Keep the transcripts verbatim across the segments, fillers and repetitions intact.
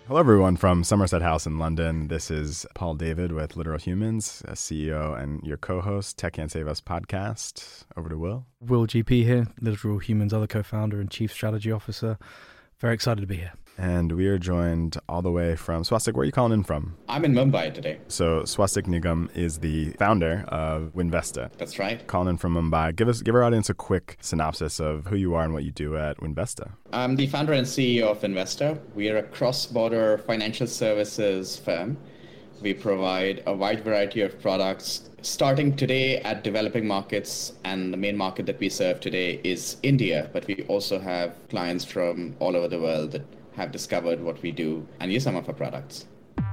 Hello, everyone from Somerset House in London. This is Paul David with Literal Humans, a C E O and your co-host, Tech Can't Save Us podcast. Over to Will. Will G P here, Literal Humans' other co-founder and chief strategy officer. Very excited to be here. And we are joined all the way from Swastik. Where are you calling in from? I'm in Mumbai today. So Swastik Nigam is the founder of Winvesta. That's right. Calling in from Mumbai. Give us, give our audience a quick synopsis of who you are and what you do at Winvesta. I'm the founder and C E O of Winvesta. We are a cross-border financial services firm. We provide a wide variety of products, starting today at developing markets, and the main market that we serve today is India, but we also have clients from all over the world that have discovered what we do and use some of our products.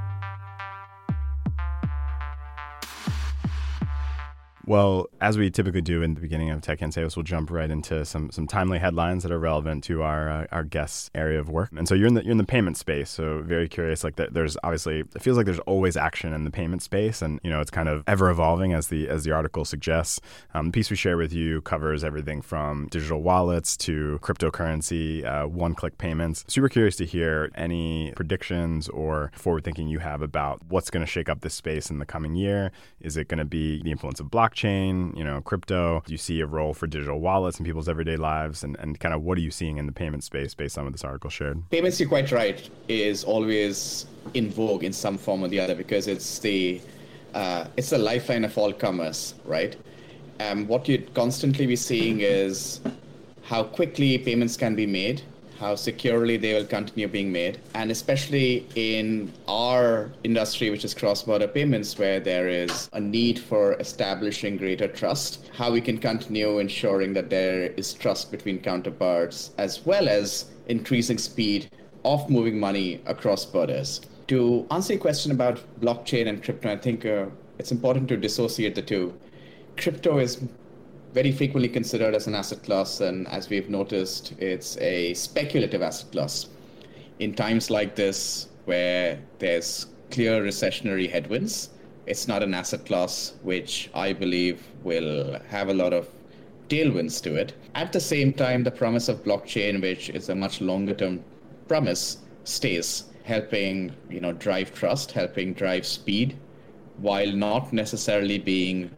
Well, as we typically do in the beginning of Tech Can't Save Us, we'll jump right into some some timely headlines that are relevant to our uh, our guests' area of work. And so you're in the you're in the payment space, so very curious. Like that, there's obviously it feels like there's always action in the payment space, and you know it's kind of ever evolving as the as the article suggests. Um, the piece we share with you covers everything from digital wallets to cryptocurrency, uh, one-click payments. Super curious to hear any predictions or forward thinking you have about what's going to shake up this space in the coming year. Is it going to be the influence of blockchain? Chain, you know, crypto? Do you see a role for digital wallets in people's everyday lives? And, and kind of what are you seeing in the payment space based on what this article shared? Payments, you're quite right, is always in vogue in some form or the other because it's the uh, it's the lifeline of all commerce, right? Um, what you'd constantly be seeing is how quickly payments can be made, how securely they will continue being made, and especially in our industry, which is cross-border payments, where there is a need for establishing greater trust, how we can continue ensuring that there is trust between counterparts, as well as increasing speed of moving money across borders. To answer your question about blockchain and crypto, I think uh, it's important to dissociate the two. Crypto is very frequently considered as an asset class, and as we've noticed, it's a speculative asset class. In times like this, where there's clear recessionary headwinds, it's not an asset class which I believe will have a lot of tailwinds to it. At the same time, the promise of blockchain, which is a much longer term promise, stays, helping, you know, drive trust, helping drive speed, while not necessarily being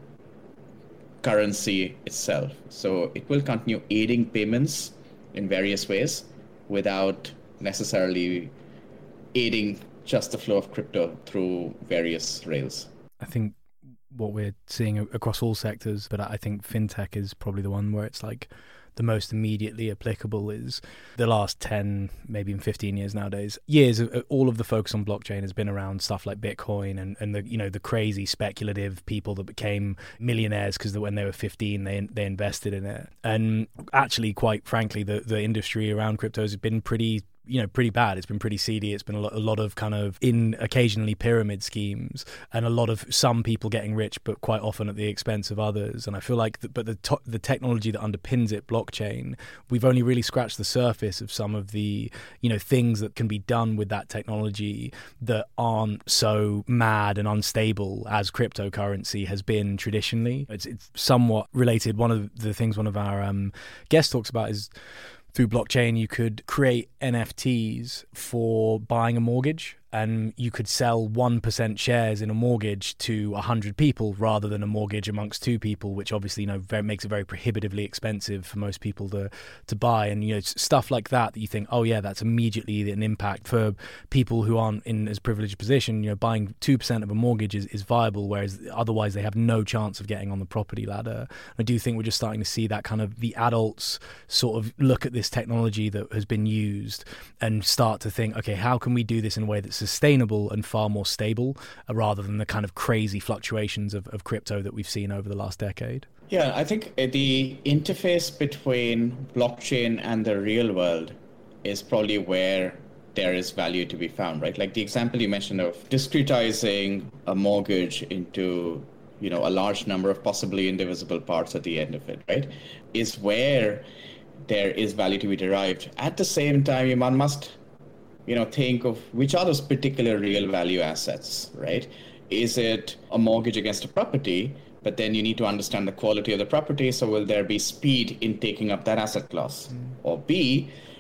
currency itself. So it will continue aiding payments in various ways without necessarily aiding just the flow of crypto through various rails. I think what we're seeing across all sectors, but I think fintech is probably the one where it's like the most immediately applicable is the last ten, maybe even fifteen years nowadays. Years, of, all of the focus on blockchain has been around stuff like Bitcoin and, and the, you know, the crazy speculative people that became millionaires because when they were fifteen, they they invested in it. And actually, quite frankly, the, the industry around crypto has been pretty you know, pretty bad. It's been pretty seedy. It's been a lot, a lot of kind of in occasionally pyramid schemes and a lot of some people getting rich, but quite often at the expense of others. And I feel like, the, but the to- the technology that underpins it, blockchain, we've only really scratched the surface of some of the, you know, things that can be done with that technology that aren't so mad and unstable as cryptocurrency has been traditionally. It's, it's somewhat related. One of the things one of our um, guests talks about is through blockchain, you could create N F Ts for buying a mortgage, and you could sell one percent shares in a mortgage to one hundred people rather than a mortgage amongst two people, which obviously, you know, very, makes it very prohibitively expensive for most people to to buy. And, you know, stuff like that that you think, oh, yeah, that's immediately an impact for people who aren't in as privileged a position. You know, buying two percent of a mortgage is, is viable, whereas otherwise they have no chance of getting on the property ladder. I do think we're just starting to see that kind of the adults sort of look at this technology that has been used and start to think, okay, how can we do this in a way that's sustainable and far more stable uh, rather than the kind of crazy fluctuations of, of crypto that we've seen over the last decade? Yeah, I think the interface between blockchain and the real world is probably where there is value to be found, right? Like the example you mentioned of discretizing a mortgage into, you know, a large number of possibly indivisible parts at the end of it, right, is where there is value to be derived. At the same time, one must, you know, think of which are those particular real value assets, right? Is it a mortgage against a property? But then you need to understand the quality of the property. So will there be speed in taking up that asset class? Mm. Or B,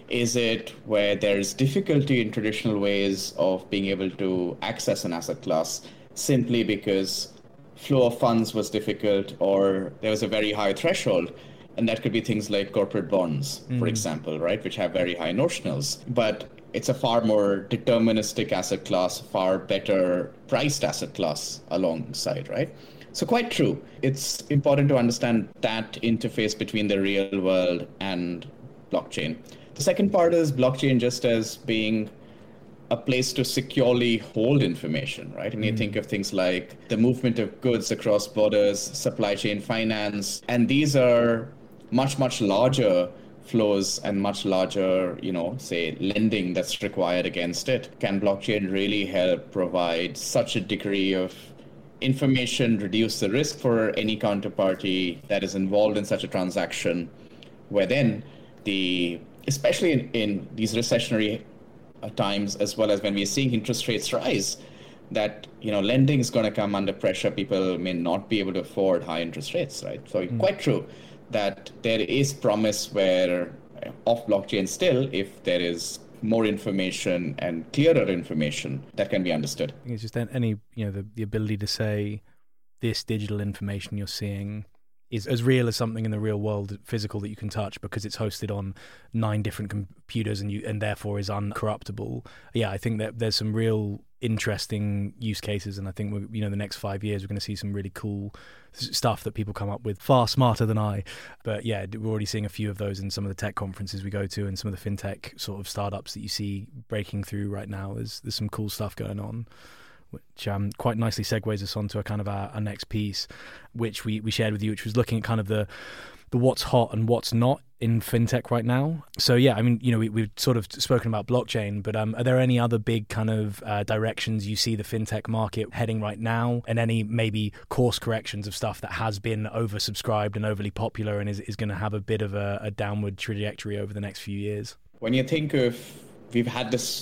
Is it where there's difficulty in traditional ways of being able to access an asset class simply because flow of funds was difficult or there was a very high threshold? And that could be things like corporate bonds, mm. for example, right, which have very high notionals. But it's a far more deterministic asset class, far better priced asset class alongside, right? So quite true. It's important to understand that interface between the real world and blockchain. The second part is blockchain just as being a place to securely hold information, right? I mean, mm. you think of things like the movement of goods across borders, supply chain finance, and these are much, much larger flows and much larger, you know, say, lending that's required against it. Can blockchain really help provide such a degree of information, reduce the risk for any counterparty that is involved in such a transaction, where then the, especially in, in these recessionary times, as well as when we're seeing interest rates rise, that, you know, lending is going to come under pressure. People may not be able to afford high interest rates, right? So mm. quite true that there is promise where off blockchain still, if there is more information and clearer information that can be understood. I think it's just any, you know, the, the ability to say this digital information you're seeing is as real as something in the real world, physical, that you can touch because it's hosted on nine different computers and you and therefore is uncorruptible. Yeah, I think that there's some real interesting use cases, and I think we're, you know, the next five years we're going to see some really cool stuff that people come up with far smarter than I. But yeah, we're already seeing a few of those in some of the tech conferences we go to and some of the fintech sort of startups that you see breaking through right now. There's there's some cool stuff going on, which um, quite nicely segues us onto a kind of our, our next piece, which we, we shared with you, which was looking at kind of the the what's hot and what's not in fintech right now. So yeah, I mean, you know, we, we've sort of spoken about blockchain, but um, are there any other big kind of uh, directions you see the fintech market heading right now, and any maybe course corrections of stuff that has been oversubscribed and overly popular and is, is going to have a bit of a, a downward trajectory over the next few years? When you think of, we've had this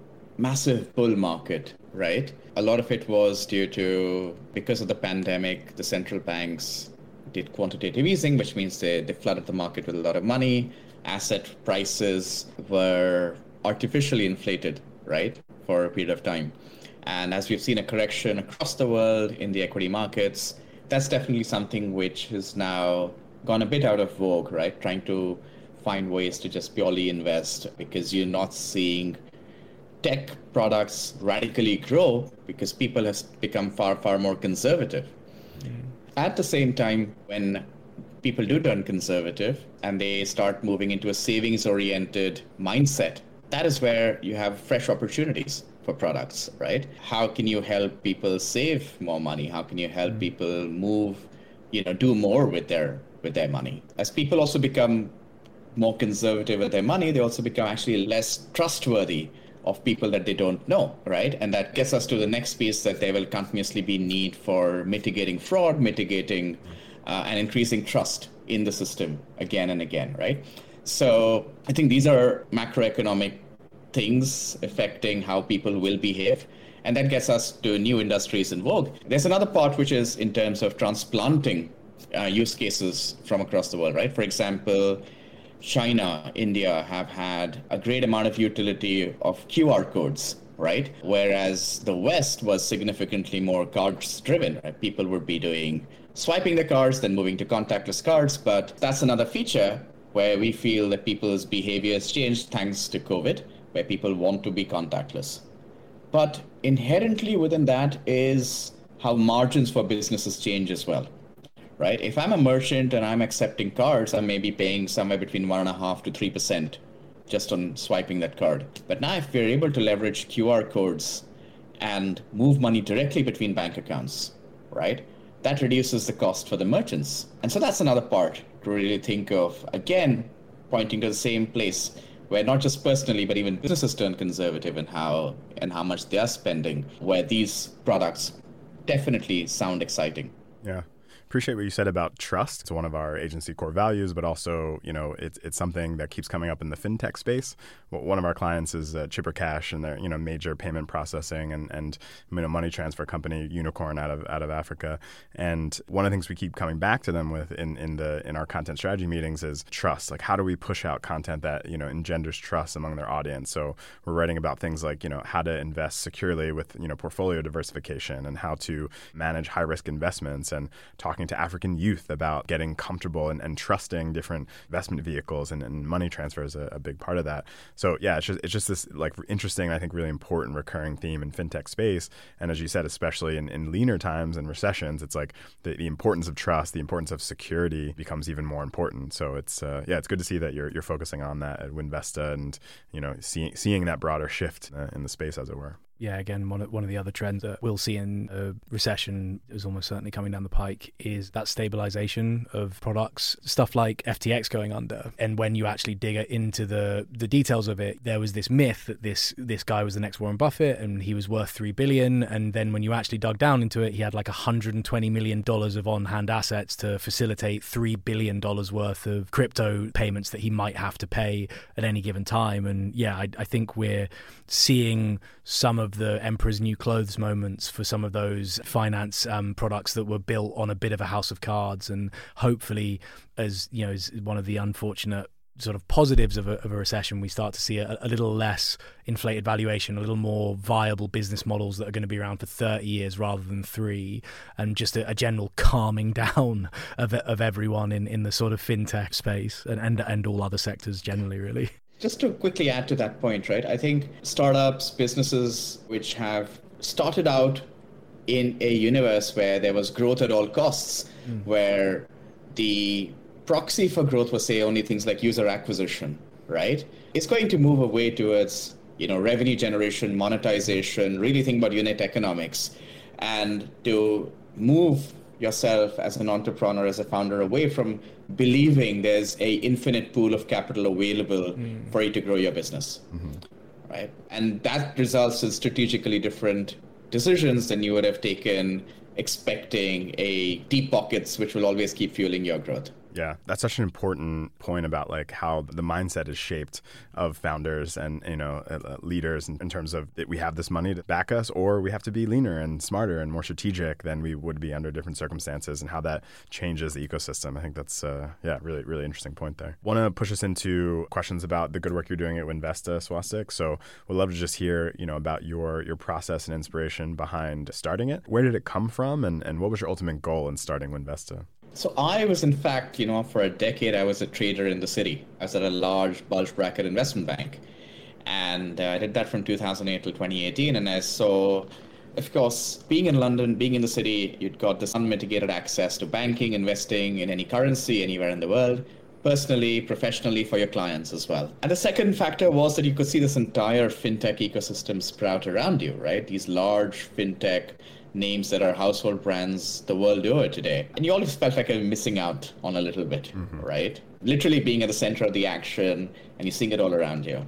massive bull market, right? A lot of it was due to, because of the pandemic, the central banks did quantitative easing, which means they, they flooded the market with a lot of money. Asset prices were artificially inflated, right, for a period of time. And as we've seen a correction across the world in the equity markets, that's definitely something which has now gone a bit out of vogue, right? Trying to find ways to just purely invest because you're not seeing tech products radically grow because people have become far, far more conservative. Mm. At the same time, when people do turn conservative and they start moving into a savings-oriented mindset, that is where you have fresh opportunities for products, right? How can you help people save more money? How can you help mm. people move, you know, do more with their with their money? As people also become more conservative with their money, they also become actually less trustworthy of people that they don't know, right? And that gets us to the next piece, that there will continuously be need for mitigating fraud, mitigating uh, and increasing trust in the system again and again, right? So I think these are macroeconomic things affecting how people will behave. And that gets us to new industries in vogue. There's another part which is in terms of transplanting uh, use cases from across the world, right? For example, China, India have had a great amount of utility of Q R codes, right? Whereas the West was significantly more cards driven, right? People would be doing swiping the cards, then moving to contactless cards. But that's another feature where we feel that people's behavior has changed thanks to COVID, where people want to be contactless. But inherently within that is how margins for businesses change as well. Right? If I'm a merchant and I'm accepting cards, I may be paying somewhere between one and a half to three percent just on swiping that card. But now if we're able to leverage Q R codes and move money directly between bank accounts, right? That reduces the cost for the merchants. And so that's another part to really think of, again, pointing to the same place where not just personally, but even businesses turn conservative in how and how much they are spending, where these products definitely sound exciting. Yeah. appreciate what you said about trust. It's one of our agency core values, but also, you know, it's it's something that keeps coming up in the fintech space. Well, one of our clients is uh, Chipper Cash, and they're, you know, major payment processing and and you know money transfer company, unicorn out of out of Africa. And one of the things we keep coming back to them with in in the in our content strategy meetings is trust. Like, how do we push out content that, you know, engenders trust among their audience? So we're writing about things like, you know, how to invest securely with, you know, portfolio diversification, and how to manage high risk investments, and talking to African youth about getting comfortable and, and trusting different investment vehicles, and, and money transfer is a, a big part of that. So yeah, it's just it's just this like interesting, I think really important recurring theme in fintech space. And as you said, especially in, in leaner times and recessions, it's like the, the importance of trust, the importance of security becomes even more important. So it's uh, yeah, it's good to see that you're you're focusing on that at Winvesta, and, you know, seeing seeing that broader shift uh, in the space, as it were. Yeah, again, one of, one of the other trends that we'll see in a recession is almost certainly coming down the pike is that stabilization of products. Stuff like F T X going under. And when you actually dig into the the details of it, there was this myth that this this guy was the next Warren Buffett and he was worth three billion dollars. And then when you actually dug down into it, he had like one hundred twenty million dollars of on-hand assets to facilitate three billion dollars worth of crypto payments that he might have to pay at any given time. And yeah, I, I think we're seeing some of the Emperor's New Clothes moments for some of those finance um, products that were built on a bit of a house of cards. And hopefully, as you know, as one of the unfortunate sort of positives of a, of a recession, we start to see a, a little less inflated valuation, a little more viable business models that are going to be around for thirty years rather than three, and just a, a general calming down of of everyone in, in the sort of fintech space and, and, and all other sectors generally, really. Just to quickly add to that point, right? I think startups, businesses which have started out in a universe where there was growth at all costs, mm. where the proxy for growth was, say, only things like user acquisition, right? It's going to move away towards, you know, revenue generation, monetization, really think about unit economics, and to move yourself as an entrepreneur, as a founder, away from believing there's a infinite pool of capital available mm. for you to grow your business, mm-hmm. right? And that results in strategically different decisions than you would have taken expecting a deep pockets, which will always keep fueling your growth. Yeah, that's such an important point about like how the mindset is shaped of founders and, you know, uh, leaders in, in terms of that we have this money to back us, or we have to be leaner and smarter and more strategic than we would be under different circumstances, and how that changes the ecosystem. I think that's, uh, yeah, really, really interesting point there. Want to push us into questions about the good work you're doing at Winvesta, Swastik. So we'd love to just hear, you know, about your your process and inspiration behind starting it. Where did it come from, and, and what was your ultimate goal in starting Winvesta? So I was, in fact, you know, for a decade, I was a trader in the city. I was at a large bulge bracket investment bank. And uh, I did that from two thousand eight till twenty eighteen. And I saw, of course, being in London, being in the city, you'd got this unmitigated access to banking, investing in any currency, anywhere in the world, personally, professionally, for your clients as well. And the second factor was that you could see this entire fintech ecosystem sprout around you, right? These large fintech names that are household brands the world over today. And you always felt like I'm missing out on a little bit, mm-hmm. right? Literally being at the center of the action, and you're seeing it all around you.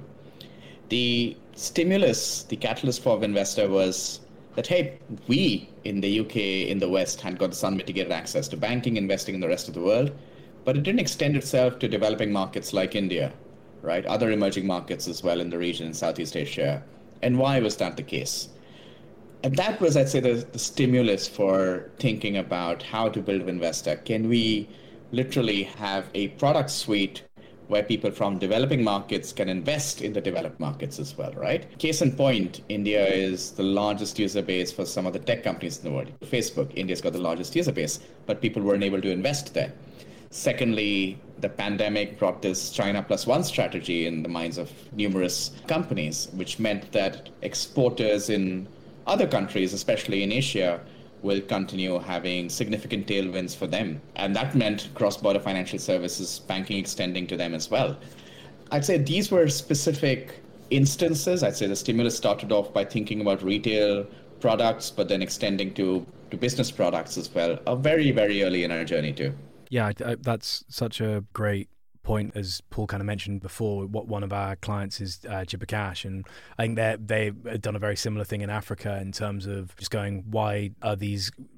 The stimulus, the catalyst for Winvesta was that, hey, we in the U K, in the West, had got this unmitigated access to banking, investing in the rest of the world, but it didn't extend itself to developing markets like India, right? Other emerging markets as well in the region, in Southeast Asia. And why was that the case? And that was, I'd say, the, the stimulus for thinking about how to build Winvesta. Can we literally have a product suite where people from developing markets can invest in the developed markets as well, right? Case in point, India is the largest user base for some of the tech companies in the world. Facebook, India's got the largest user base, but people weren't able to invest there. Secondly, the pandemic brought this China plus one strategy in the minds of numerous companies, which meant that exporters in other countries, especially in Asia, will continue having significant tailwinds for them. And that meant cross-border financial services, banking extending to them as well. I'd say these were specific instances. I'd say the stimulus started off by thinking about retail products, but then extending to, to business products as well, uh, very, very early in our journey too. Yeah, I, I, that's such a great point, as Paul kind of mentioned before. What one of our clients is uh, Chipper Cash, and I think they they've done a very similar thing in Africa in terms of just going, why are these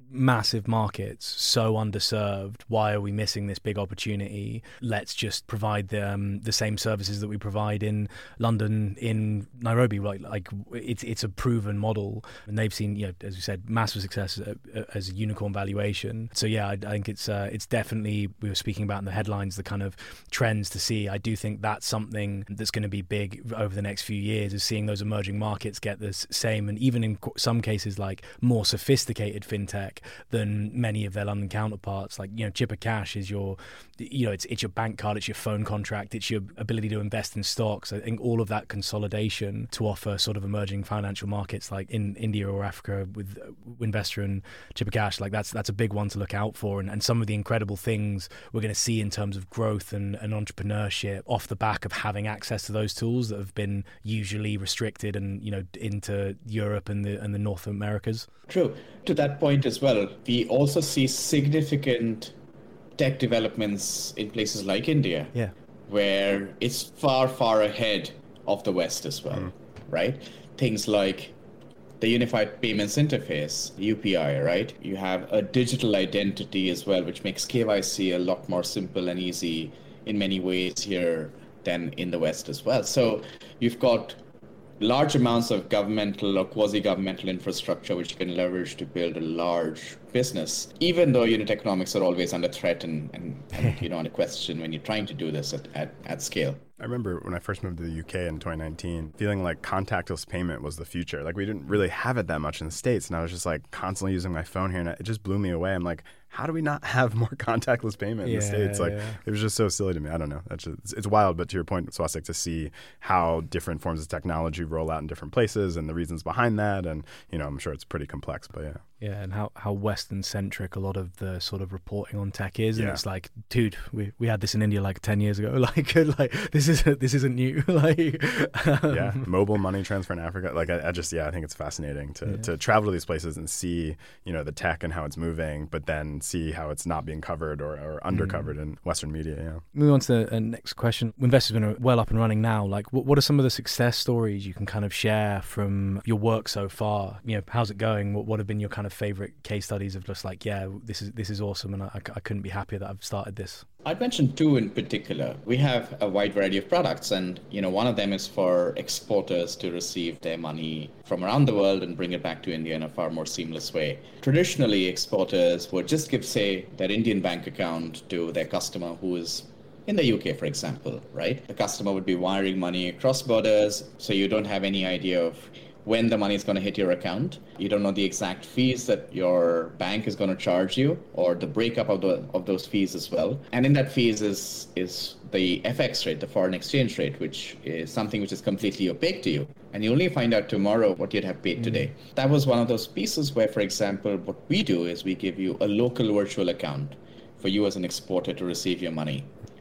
massive markets, so underserved. Why are we missing this big opportunity? Let's just provide the um, the same services that we provide in London, in Nairobi. Like, like it's it's a proven model, and they've seen, you know, as you said, massive success as a, as a unicorn valuation. So yeah, I, I think it's uh, it's definitely, we were speaking about in the headlines, the kind of trends to see. I do think that's something that's going to be big over the next few years, is seeing those emerging markets get this same, and even in some cases like more sophisticated fintech than many of their London counterparts. Like, you know, Chipper Cash is your, you know, it's it's your bank card, it's your phone contract, it's your ability to invest in stocks. I think all of that consolidation to offer sort of emerging financial markets like in India or Africa with Winvestor and Chipper Cash, like that's that's a big one to look out for. And, and some of the incredible things we're going to see in terms of growth and, and entrepreneurship off the back of having access to those tools that have been usually restricted and, you know, into Europe and the and the North Americas. True. To that point as well, we also see significant tech developments in places like India, yeah, where it's far, far ahead of the West as well, mm. right? Things like the Unified Payments Interface, U P I, right? You have a digital identity as well, which makes K Y C a lot more simple and easy in many ways here than in the West as well. So you've got large amounts of governmental or quasi-governmental infrastructure which you can leverage to build a large business, even though unit economics are always under threat and, and, and you know, under question when you're trying to do this at, at, at scale. I remember when I first moved to the U K in twenty nineteen, feeling like contactless payment was the future. Like, we didn't really have it that much in the States, and I was just like constantly using my phone here, and it just blew me away. I'm like, how do we not have more contactless payment in yeah, the States? Like, yeah. It was just so silly to me. I don't know. That's just, it's, it's wild, but to your point, Swastik, to see how different forms of technology roll out in different places and the reasons behind that, and, you know, I'm sure it's pretty complex, but yeah. Yeah, and how, how Western-centric a lot of the sort of reporting on tech is, and yeah. it's like, dude, we, we had this in India like ten years ago. Like, like this is this isn't new. like, um, yeah, mobile money transfer in Africa. Like, I, I just yeah, I think it's fascinating to yeah. to travel to these places and see, you know, the tech and how it's moving, but then see how it's not being covered or, or undercovered mm. in Western media. Yeah. Moving on to the uh, next question. Winvestor's been well up and running now. Like, what what are some of the success stories you can kind of share from your work so far? You know, how's it going? What what have been your kind of favorite case studies of just like, yeah, this is this is awesome, and I, I couldn't be happier that I've started this? I'd mention two in particular. We have a wide variety of products, and you know, one of them is for exporters to receive their money from around the world and bring it back to India in a far more seamless way. Traditionally, exporters would just give, say, their Indian bank account to their customer who is in the U K, for example, right? The customer would be wiring money across borders, so you don't have any idea of when the money is going to hit your account. You don't know the exact fees that your bank is going to charge you, or the breakup of the of those fees as well. And in that fees is is the F X rate, the foreign exchange rate, which is something which is completely opaque to you. And you only find out tomorrow what you'd have paid mm. today. That was one of those pieces where, for example, what we do is we give you a local virtual account for you as an exporter to receive your money.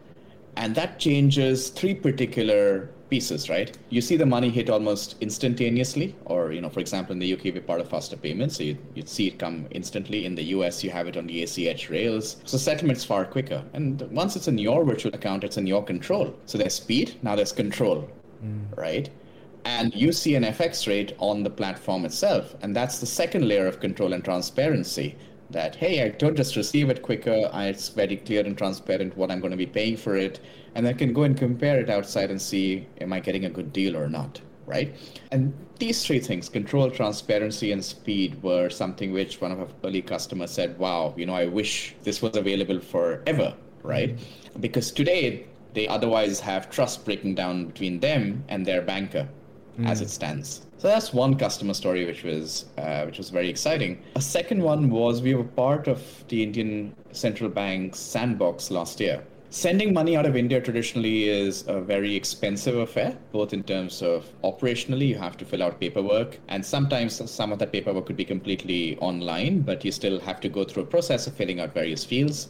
And that changes three particular pieces, right? You see the money hit almost instantaneously, or, you know, for example, in the U K, we're part of faster payments, so you'd, you'd see it come instantly. In the U S, you have it on the A C H rails. So settlement's far quicker. And once it's in your virtual account, it's in your control. So there's speed, now there's control, mm. right? And you see an F X rate on the platform itself. And that's the second layer of control and transparency. That, hey, I don't just receive it quicker, I, it's very clear and transparent what I'm going to be paying for it, and I can go and compare it outside and see, am I getting a good deal or not, right? And these three things, control, transparency, and speed, were something which one of our early customers said, wow, you know, I wish this was available forever, right? Mm-hmm. Because today, they otherwise have trust breaking down between them and their banker mm. as it stands. So that's one customer story which was uh, which was very exciting. A second one was we were part of the Indian Central Bank's sandbox last year. Sending money out of India traditionally is a very expensive affair, both in terms of operationally, you have to fill out paperwork, and sometimes some of that paperwork could be completely online, but you still have to go through a process of filling out various fields.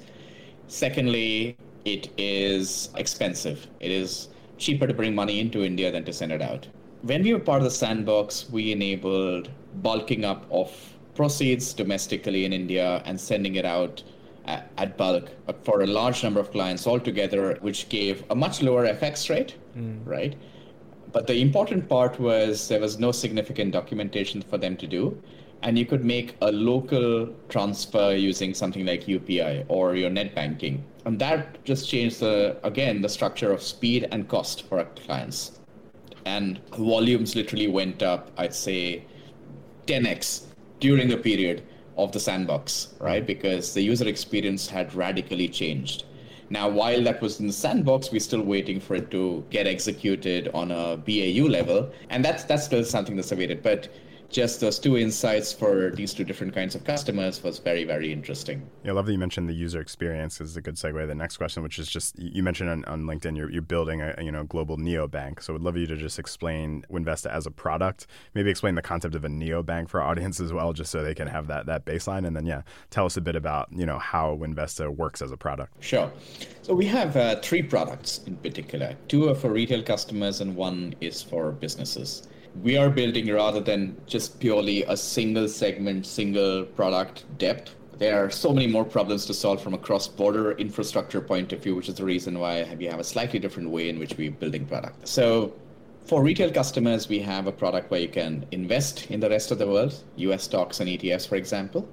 Secondly, it is expensive. It is cheaper to bring money into India than to send it out. When we were part of the sandbox, we enabled bulking up of proceeds domestically in India and sending it out at, at bulk for a large number of clients altogether, which gave a much lower F X rate, mm. right? But the important part was there was no significant documentation for them to do. and you could make a local transfer using something like U P I or your net banking. And that just changed the, again, the structure of speed and cost for our clients. And volumes literally went up, I'd say, ten x during the period of the sandbox, right? Because the user experience had radically changed. Now, while that was in the sandbox, we're still waiting for it to get executed on a B A U level. And that's that's still something that's awaited. But just those two insights for these two different kinds of customers was very, very interesting. Yeah, I love that you mentioned the user experience is a good segue to the next question, which is just, you mentioned on, on LinkedIn, you're, you're building a you know global neobank. So I'd love you to just explain Winvesta as a product, maybe explain the concept of a neobank for our audience as well, just so they can have that that baseline. And then, yeah, tell us a bit about you know how Winvesta works as a product. Sure. So we have uh, three products in particular. Two are for retail customers and one is for businesses. We are building, rather than just purely a single segment, single product depth, there are so many more problems to solve from a cross-border infrastructure point of view, which is the reason why we have a slightly different way in which we're building product. So for retail customers, we have a product where you can invest in the rest of the world, U S stocks and E T Fs, for example.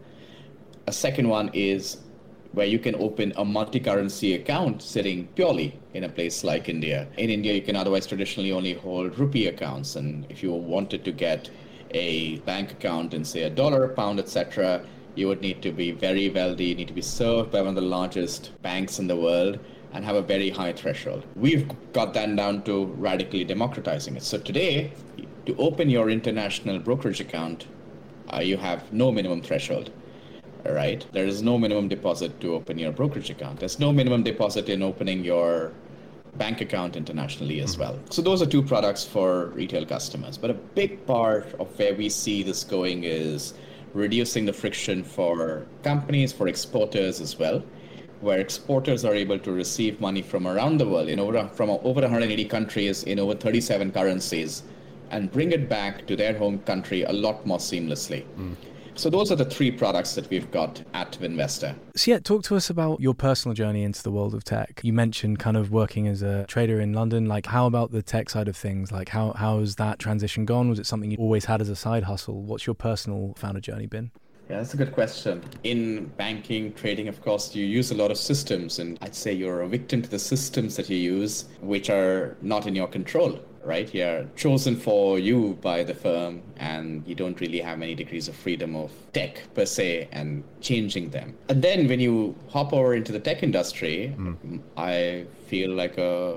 A second one is where you can open a multi-currency account sitting purely in a place like India. In India, you can otherwise traditionally only hold rupee accounts. And if you wanted to get a bank account in, say, a dollar, pound, et cetera, you would need to be very wealthy, you need to be served by one of the largest banks in the world and have a very high threshold. We've got that down to radically democratizing it. So today, to open your international brokerage account, uh, you have no minimum threshold. Right? There is no minimum deposit to open your brokerage account. There's no minimum deposit in opening your bank account internationally as well. So those are two products for retail customers. But a big part of where we see this going is reducing the friction for companies, for exporters as well, where exporters are able to receive money from around the world, in over, from over one hundred eighty countries in over thirty-seven currencies, and bring it back to their home country a lot more seamlessly. Mm. So those are the three products that we've got at Winvesta. So yeah, talk to us about your personal journey into the world of tech. You mentioned kind of working as a trader in London. Like, how about the tech side of things? Like, how how's that transition gone? Was it something you always had as a side hustle? What's your personal founder journey been? Yeah, that's a good question. In banking, trading, of course, you use a lot of systems, and I'd say you're a victim to the systems that you use, which are not in your control. Right? You're chosen for you by the firm, and you don't really have many degrees of freedom of tech per se and changing them. And then when you hop over into the tech industry, mm. I feel like a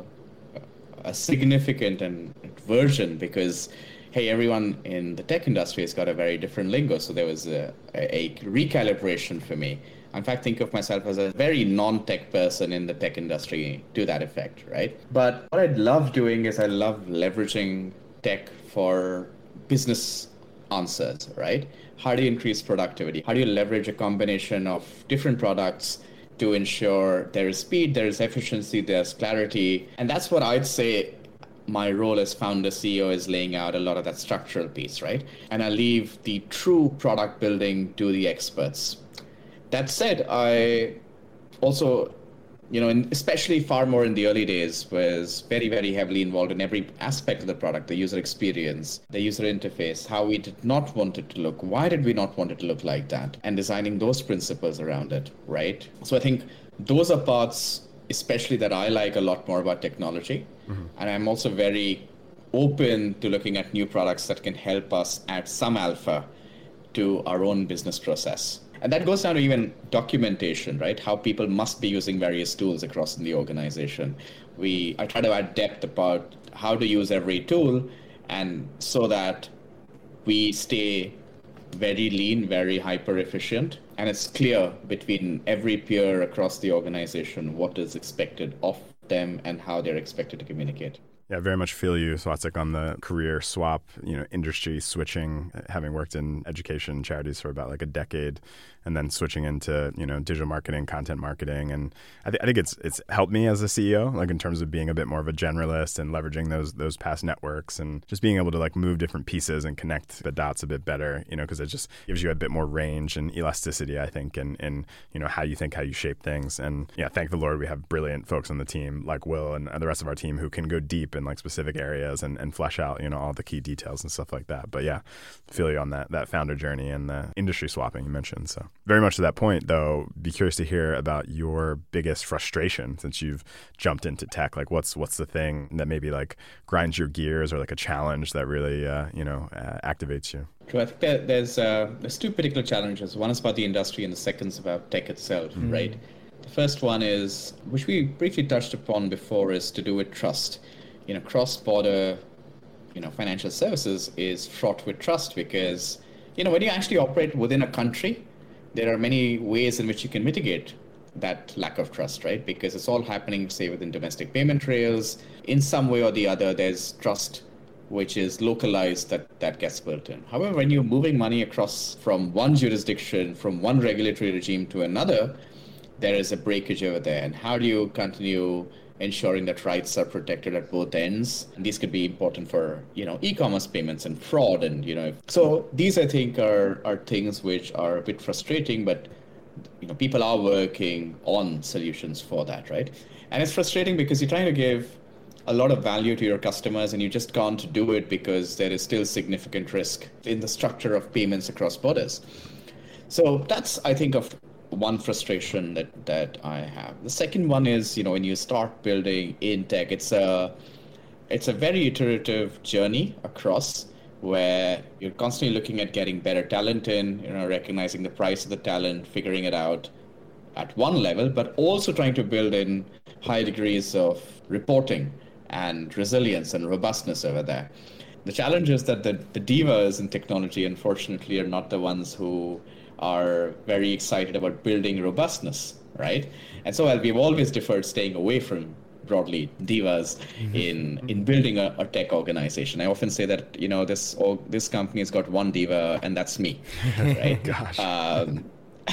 a significant aversion because, hey, everyone in the tech industry has got a very different lingo. So there was a, a recalibration for me. In fact, think of myself as a very non-tech person in the tech industry to that effect, right? But what I love doing is I love leveraging tech for business answers, right? How do you increase productivity? How do you leverage a combination of different products to ensure there is speed, there is efficiency, there's clarity? And that's what I'd say my role as founder C E O is laying out a lot of that structural piece, right? And I leave the true product building to the experts. That said, I also, you know, in, especially far more in the early days, was very, very heavily involved in every aspect of the product, the user experience, the user interface, how we did not want it to look, why did we not want it to look like that, and designing those principles around it, right? So I think those are parts, especially that I like a lot more about technology. Mm-hmm. And I'm also very open to looking at new products that can help us add some alpha to our own business process. And that goes down to even documentation, right? How people must be using various tools across the organization. We I try to add depth about how to use every tool, and so that we stay very lean, very hyper efficient, and it's clear between every peer across the organization what is expected of them and how they're expected to communicate. Yeah, very much feel you, Swatik, on the career swap, you know, industry switching, having worked in education charities for about like a decade. and then switching into, you know, digital marketing, content marketing. And I, th- I think it's it's helped me as a C E O, like in terms of being a bit more of a generalist and leveraging those those past networks and just being able to like move different pieces and connect the dots a bit better, you know, because it just gives you a bit more range and elasticity, I think, in, in, you know, how you think, how you shape things. And yeah, thank the Lord we have brilliant folks on the team like Will and the rest of our team who can go deep in like specific areas and, and flesh out, you know, all the key details and stuff like that. But yeah, feel you on that that founder journey and the industry swapping you mentioned. So very much to that point, though, be curious to hear about your biggest frustration since you've jumped into tech. Like what's what's the thing that maybe like grinds your gears or like a challenge that really, uh, you know, uh, activates you? True. I think that there's uh, there's two particular challenges. One is about the industry and the second is about tech itself, mm-hmm. right? The first one is, which we briefly touched upon before, is to do with trust. You know, cross-border, you know, financial services is fraught with trust because, you know, when you actually operate within a country, there are many ways in which you can mitigate that lack of trust, right? Because it's all happening, say, within domestic payment rails. In some way or the other, there's trust which is localized that, that gets built in. However, when you're moving money across from one jurisdiction, from one regulatory regime to another, there is a breakage over there. And how do you continue ensuring that rights are protected at both ends? And these could be important for, you know, e-commerce payments and fraud. And, you know, so these, I think, are, are things which are a bit frustrating, but, you know, people are working on solutions for that, right? And it's frustrating because you're trying to give a lot of value to your customers and you just can't do it because there is still significant risk in the structure of payments across borders. So that's, I think, of one frustration that, that I have. The second one is, you know, when you start building in tech, it's a, it's a very iterative journey across where you're constantly looking at getting better talent in, you know, recognizing the price of the talent, figuring it out at one level, but also trying to build in high degrees of reporting and resilience and robustness over there. The challenge is that the, the divas in technology, unfortunately, are not the ones who are very excited about building robustness, right? And so well, we've always deferred staying away from broadly divas in in building a, a tech organization. I often say that, you know, this or this company has got one diva and that's me, right? Gosh. Um,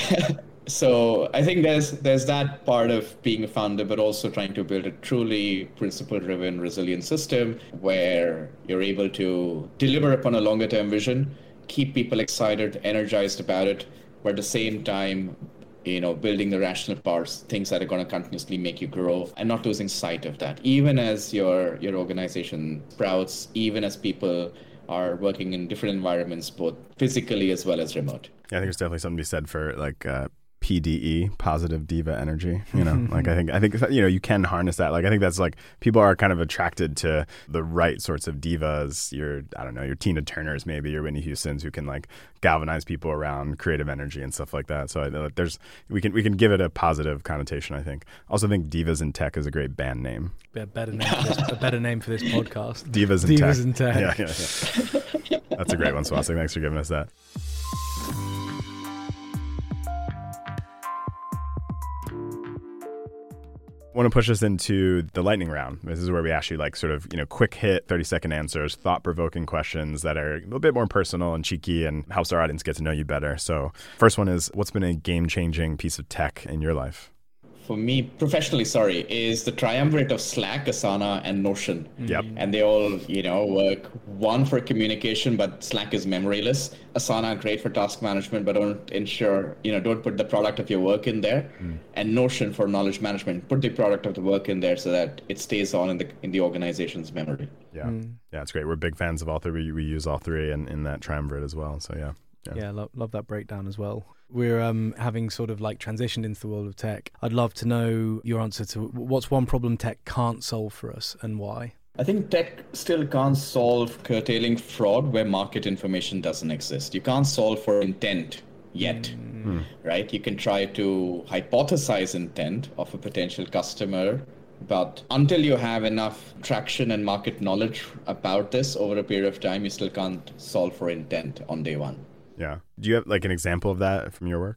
So I think there's there's that part of being a founder, but also trying to build a truly principle-driven, resilient system where you're able to deliver upon a longer-term vision, keep people excited, energized about it, but at the same time, you know, building the rational parts, things that are going to continuously make you grow, and not losing sight of that. Even as your your organization sprouts, even as people are working in different environments, both physically as well as remote. Yeah, I think there's definitely something to be said for like uh, P D E, positive diva energy. You know, like I think I think you know you can harness that. Like I think that's like people are kind of attracted to the right sorts of divas. Your I don't know, your Tina Turners, maybe your Whitney Houstons, who can like galvanize people around creative energy and stuff like that. So I know that there's we can we can give it a positive connotation. I think. Also think Divas in Tech is a great band name. Yeah, better name for this, a better name for this podcast. Divas in Divas Tech. in Tech. Yeah, yeah, yeah. That's a great one, Swastik. Thanks for giving us that. I want to push us into the lightning round. This is where we ask you like sort of, you know, quick hit, thirty second answers, thought provoking questions that are a little bit more personal and cheeky and helps our audience get to know you better. So first one is, what's been a game changing piece of tech in your life? For me, professionally, sorry, is the triumvirate of Slack, Asana, and Notion. Yep. And they all, you know, work, one for communication, but Slack is memoryless. Asana, great for task management, but don't ensure, you know, don't put the product of your work in there. Mm. And Notion for knowledge management, put the product of the work in there so that it stays on in the in the organization's memory. Yeah, mm. yeah, it's great. We're big fans of all three. We, we use all three in, in that triumvirate as well. So yeah. Yeah, yeah love, love that breakdown as well. We're um, having sort of like transitioned into the world of tech. I'd love to know your answer to what's one problem tech can't solve for us and why? I think tech still can't solve curtailing fraud where market information doesn't exist. You can't solve for intent yet, mm. right? You can try to hypothesize intent of a potential customer, but until you have enough traction and market knowledge about this over a period of time, you still can't solve for intent on day one. Yeah. Do you have like an example of that from your work?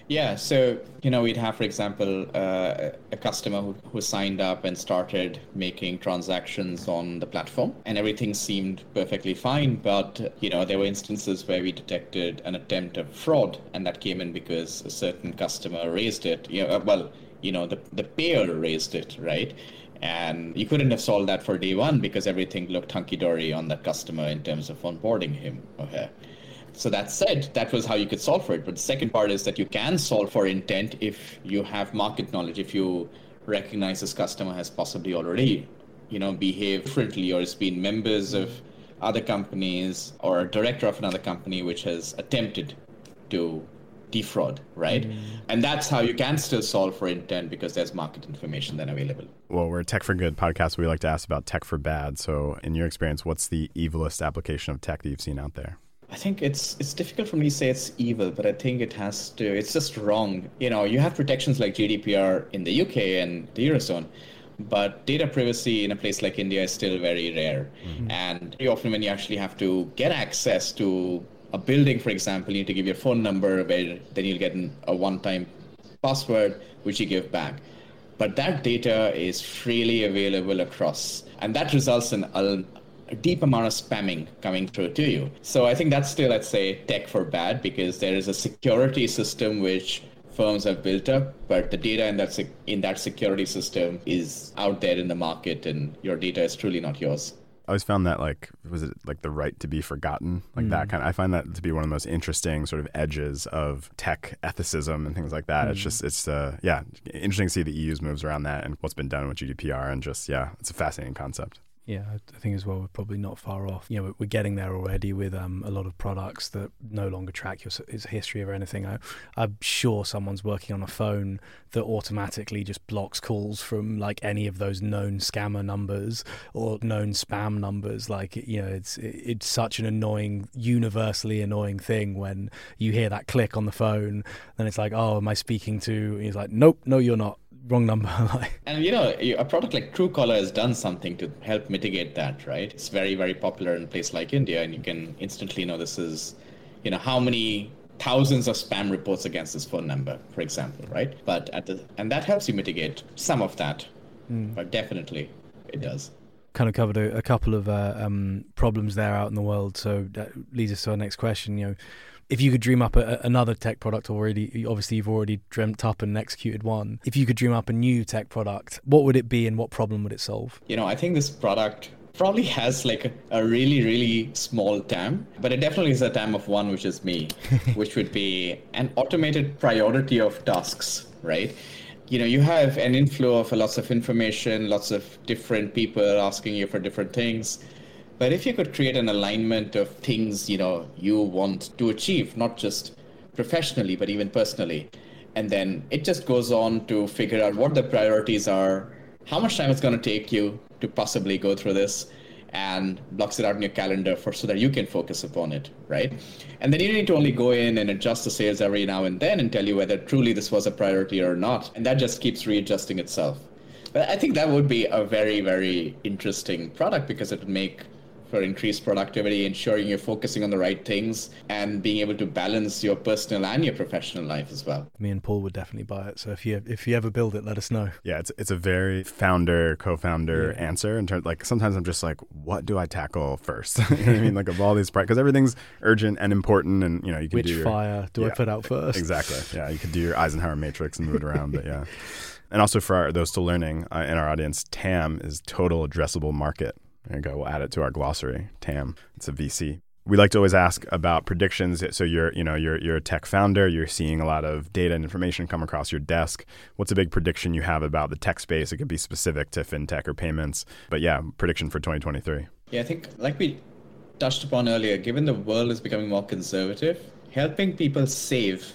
Yeah, so, you know, we'd have, for example, uh, a customer who, who signed up and started making transactions on the platform, and everything seemed perfectly fine. But, you know, there were instances where we detected an attempt of fraud, and that came in because a certain customer raised it. You know, well, you know, the, the payer raised it, right? And you couldn't have solved that for day one because everything looked hunky-dory on that customer in terms of onboarding him or her. So that said, that was how you could solve for it. But the second part is that you can solve for intent if you have market knowledge, if you recognize this customer has possibly already, you know, behaved differently or has been members of other companies or a director of another company which has attempted to defraud, right? Mm. And that's how you can still solve for intent because there's market information then available. Well, we're a Tech for Good podcast. We like to ask about tech for bad. So in your experience, what's the evilest application of tech that you've seen out there? I think it's it's difficult for me to say it's evil, but I think it has to, it's just wrong. You know, you have protections like G D P R in the U K and the Eurozone, but data privacy in a place like India is still very rare. Mm-hmm. And very often when you actually have to get access to a building, for example, you need to give your phone number, where then you'll get a one-time password, which you give back. But that data is freely available across, and that results in a a deep amount of spamming coming through to you. So I think that's still, let's say, tech for bad, because there is a security system which firms have built up, but the data in that sec- in that security system is out there in the market, and your data is truly not yours. I always found that, like, was it like the right to be forgotten? Like mm. that kind of, I find that to be one of the most interesting sort of edges of tech ethicism and things like that. Mm. It's just, it's, uh, yeah, interesting to see the E U's moves around that and what's been done with G D P R, and just, yeah, it's a fascinating concept. Yeah, I think as well, we're probably not far off. You know, we're getting there already with um, a lot of products that no longer track your history or anything. I, I'm sure someone's working on a phone that automatically just blocks calls from like any of those known scammer numbers or known spam numbers. Like, you know, it's it's such an annoying, universally annoying thing when you hear that click on the phone. Then it's like, oh, am I speaking to? And he's like, nope, no, you're not. Wrong number. And, you know, a product like Truecaller has done something to help mitigate that, right? It's very, very popular in a place like India, and you can instantly know this is, you know, how many thousands of spam reports against this phone number, for example, right? But at the, and that helps you mitigate some of that, mm. but definitely it does. Kind of covered a, a couple of uh, um, problems there out in the world, so that leads us to our next question. You know, if you could dream up a, another tech product already, obviously you've already dreamt up and executed one. If you could dream up a new tech product, what would it be and what problem would it solve? You know, I think this product probably has like a, a really, really small T A M, but it definitely is a T A M of one, which is me, which would be an automated priority of tasks, right? You know, you have an inflow of lots of information, lots of different people asking you for different things. But if you could create an alignment of things, you know, you want to achieve, not just professionally, but even personally, and then it just goes on to figure out what the priorities are, how much time it's going to take you to possibly go through this, and blocks it out in your calendar for so that you can focus upon it, right? And then you need to only go in and adjust the sales every now and then and tell you whether truly this was a priority or not. And that just keeps readjusting itself. But I think that would be a very, very interesting product, because it would make for increased productivity, ensuring you're focusing on the right things and being able to balance your personal and your professional life as well. Me and Paul would definitely buy it. So if you if you ever build it, let us know. Yeah, it's it's a very founder, co-founder yeah. answer. In terms, like, sometimes I'm just like, what do I tackle first? You know what I mean? Like, of all these, because everything's urgent and important, and you know, you can Which do your, fire do yeah, I put out first? Exactly. Yeah, you could do your Eisenhower matrix and move it around, but yeah. And also for our, those still learning uh, in our audience, T A M is total addressable market. There you go. We'll add it to our glossary. T A M. It's a V C. We like to always ask about predictions. So you're, you know, you're you're a tech founder. You're seeing a lot of data and information come across your desk. What's a big prediction you have about the tech space? It could be specific to fintech or payments, but yeah, prediction for twenty twenty-three. Yeah, I think like we touched upon earlier, given the world is becoming more conservative, helping people save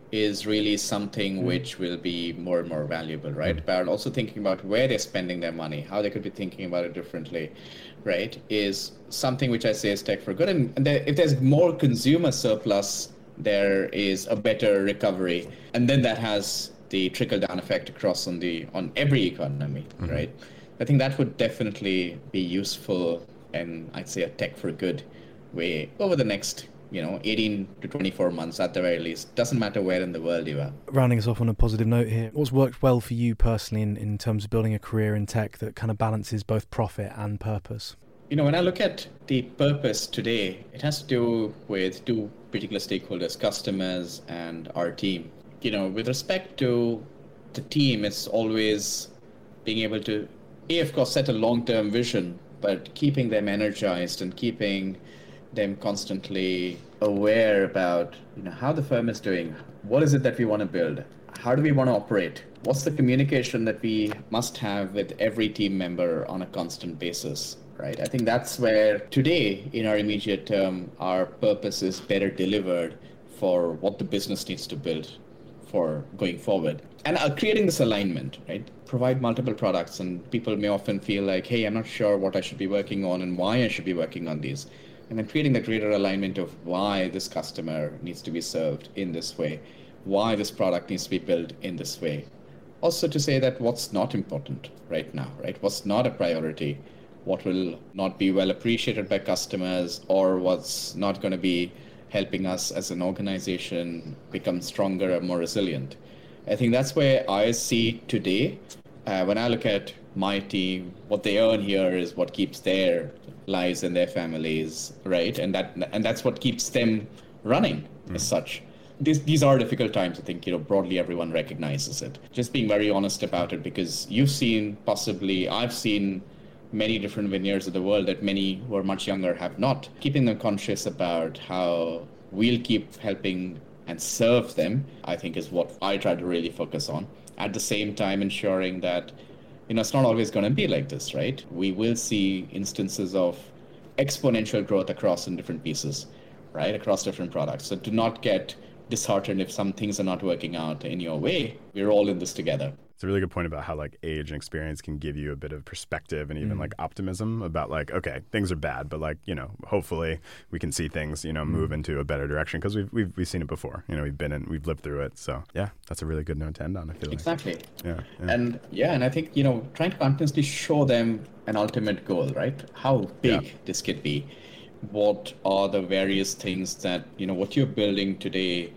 is really something which will be more and more valuable, right? But also thinking about where they're spending their money, how they could be thinking about it differently, right, is something which I say is tech for good. And, and there, if there's more consumer surplus, there is a better recovery. And then that has the trickle-down effect across on the on every economy, mm-hmm. right? I think that would definitely be useful, and I'd say a tech for good way over the next you know, eighteen to twenty-four months at the very least. Doesn't matter where in the world you are. Rounding us off on a positive note here, what's worked well for you personally in, in terms of building a career in tech that kind of balances both profit and purpose? You know, when I look at the purpose today, it has to do with two particular stakeholders, customers and our team. You know, with respect to the team, it's always being able to, A, of course, set a long-term vision, but keeping them energized and keeping them constantly aware about, you know, how the firm is doing. What is it that we want to build? How do we want to operate? What's the communication that we must have with every team member on a constant basis, right? I think that's where today, in our immediate term, our purpose is better delivered for what the business needs to build for going forward. And uh, creating this alignment, right? Provide multiple products, and people may often feel like, hey, I'm not sure what I should be working on and why I should be working on these. And then creating the greater alignment of why this customer needs to be served in this way, why this product needs to be built in this way. Also to say that what's not important right now, right? What's not a priority, what will not be well appreciated by customers, or what's not going to be helping us as an organization become stronger and more resilient. I think that's where I see today, uh, when I look at my team, what they earn here is what keeps their lives and their families, right? And that and that's what keeps them running mm. as such. These, these are difficult times. I think, you know, broadly everyone recognizes it. Just being very honest about it, because you've seen, possibly, I've seen many different veneers of the world that many who are much younger have not. Keeping them conscious about how we'll keep helping and serve them, I think, is what I try to really focus on. At the same time, ensuring that, you know, it's not always going to be like this, right? We will see instances of exponential growth across in different pieces, right? Across different products. So do not get disheartened if some things are not working out in your way. We're all in this together. It's a really good point about how like age and experience can give you a bit of perspective and even mm. like optimism about like, okay, things are bad, but like, you know, hopefully we can see things, you know, move mm. into a better direction, because we've, we've we've seen it before. You know, we've been in, we've lived through it. So yeah, that's a really good note to end on, I feel exactly. like. Exactly. Yeah, yeah. And yeah, and I think, you know, trying to continuously show them an ultimate goal, right? How big yeah. this could be. What are the various things that, you know, what you're building today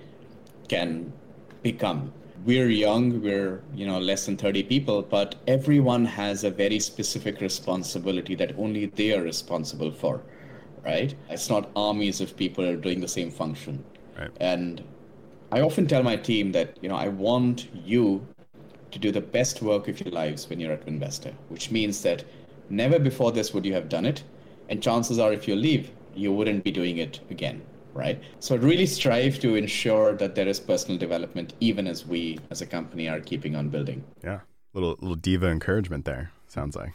can become. We're young, we're, you know, less than thirty people, but everyone has a very specific responsibility that only they are responsible for, right? It's not armies of people doing the same function. Right. And I often tell my team that, you know, I want you to do the best work of your lives when you're at Winvestor, which means that never before this would you have done it. And chances are if you leave, you wouldn't be doing it again. Right. So really strive to ensure that there is personal development, even as we as a company are keeping on building. Yeah. Little little diva encouragement there, sounds like.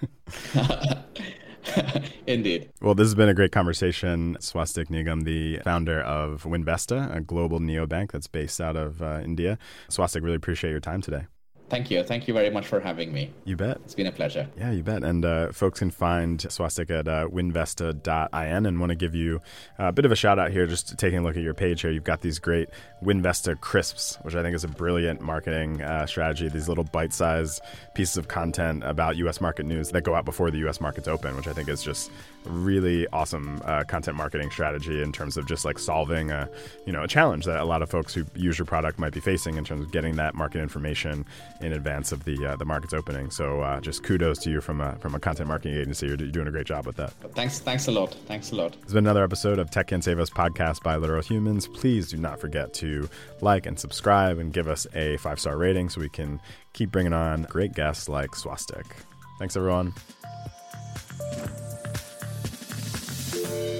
Indeed. Well, this has been a great conversation. Swastik Nigam, the founder of Winvesta, a global neobank that's based out of uh, India. Swastik, really appreciate your time today. Thank you. Thank you very much for having me. You bet. It's been a pleasure. Yeah, you bet. And uh, folks can find Swastik at uh, winvesta dot I N, and want to give you a bit of a shout out here, just taking a look at your page here. You've got these great Winvesta Crisps, which I think is a brilliant marketing uh, strategy. These little bite-sized pieces of content about U S market news that go out before the U S markets open, which I think is just really awesome uh, content marketing strategy in terms of just like solving a, you know, a challenge that a lot of folks who use your product might be facing in terms of getting that market information in advance of the uh, the markets opening. So uh, just kudos to you from a from a content marketing agency. You're, you're doing a great job with that. Thanks, thanks a lot. Thanks a lot. This has been another episode of Tech Can Save Us podcast by Literal Humans. Please do not forget to like and subscribe and give us a five star rating so we can keep bringing on great guests like Swastik. Thanks, everyone.